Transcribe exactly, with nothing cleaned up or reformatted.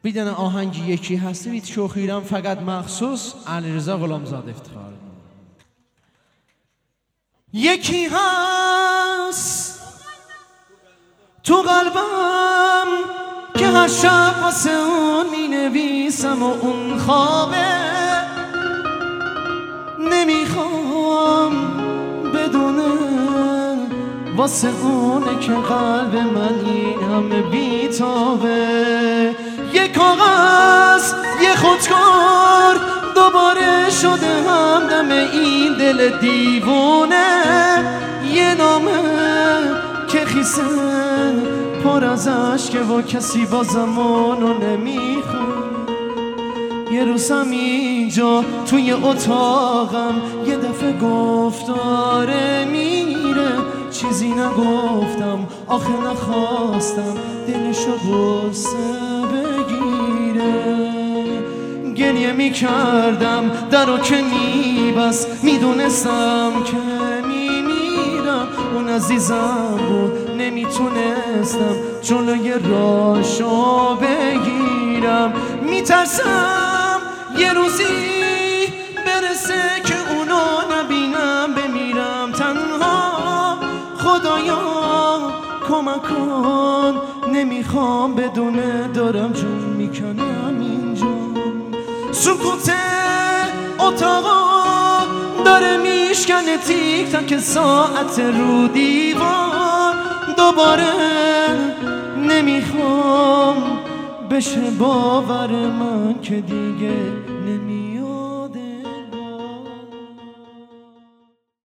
بیدن آهنگی یکی هستی بید شوخیرم فقط مخصوص علیرضا غلامزاده افتخار یکی هست تو قلبم که هر شب واسه اون می نویسم و اون خوابه نمیخوام بدونه واسه اونه که قلب من این همه بیتابه یه کاغذ یه خودکار دوباره شده همدم این دل دیوونه یه نامه که خیسه پر از عشقه و کسی با زمانو نمیخواد یه روزم اینجا توی اتاقم یه دفعه گفتاره میره چیزی نگفتم آخه نخواستم دلشو غصه بگیره گریه میکردم درو که میبست میدونستم که میمیرم اون عزیزم بود نمیتونستم جلوی راشو بگیرم میترسم یه روزی برسه که اونو نبینم بمیرم تنها خدایا کمک کن نمیخوام بدونه دارم جون میکنم اینجا سکوت اتاقا داره میشکنه تیک تاک ساعت رو دیوار دوباره نمیخوام بشه باور من که دیگه نمی